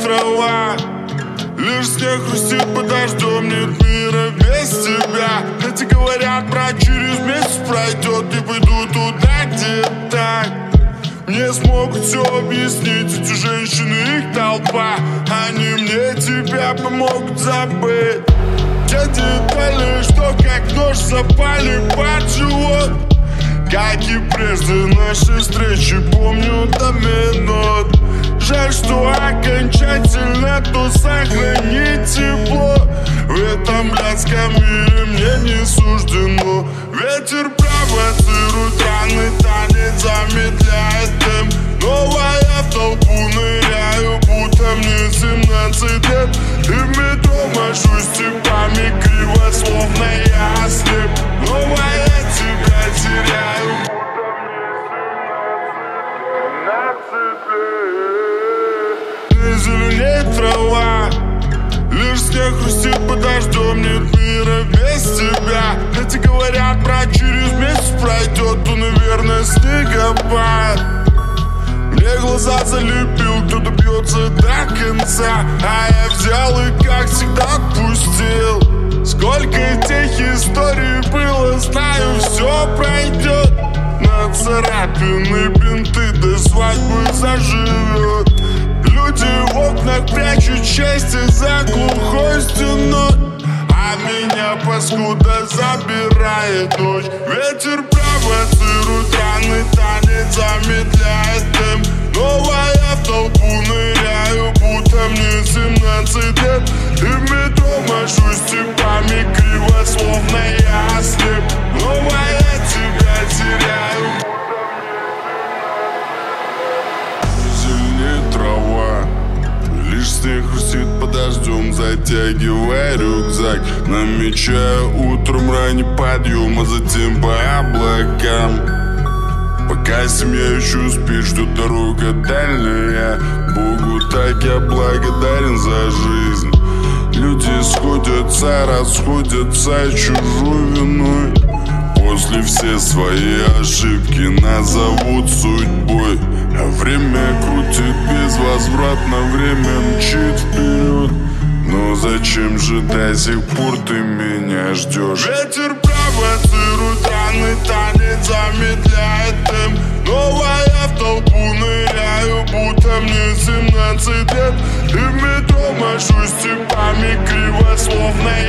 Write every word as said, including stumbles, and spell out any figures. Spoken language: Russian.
трава, лишь снег хрустит под дождем. Нет мира без тебя. Эти говорят, брат, через месяц пройдет. Не пойду туда, где так. Мне смогут все объяснить эти женщины, их толпа. Они мне тебя помогут забыть. Те детали, что как нож запали под живот. Как и прежде наши встречи, помню до минут. Жаль, что окончательно то сохранить тепло. В этом блядском мире мне не суждено. Ветер провоцирует, раны танец замедляет темп. Новая в толпу ныряю, будто мне семнадцать лет. И в метро машусь типами криво, словно я ослеп. Новая тебя теряю, не зеленеет трава, лишь снег хрустит под дождем. Нет мира без тебя. Эти говорят, брат, через месяц пройдет, то, наверное, снегопад. Мне глаза залепил, кто-то бьется до конца, а я взял и, как всегда, отпустил. Сколько тех историй было, знаю, все пройдет. На царапины бинты до свадьбы заживет. Люди в окнах прячут счастье за глухой стеной, а меня паскуда забирает ночь. Ветер провоцирует, раны танец замедляет темп. Новая в толпу ныряю, будто мне семнадцать лет. И в метро машусь типами криво, словно я ослеп. Новая тебя теряю. Зеленеет трава, лишь снег хрустит под дождем. Затягивая рюкзак, намечая утром ранний подъем, а затем по облакам. Пока семья еще спит, ждет дорога дальняя. Богу так я благодарен за жизнь. Люди сходятся, расходятся чужой виной. После все свои ошибки назовут судьбой. А время крутит безвозвратно, время мчит вперед. Но зачем же до сих пор ты меня ждешь? Ветер провоцирует, раны танец замедляет темп. Новая в толпу ныряю, будто мне семнадцать лет. И в метро машусь типами криво, словно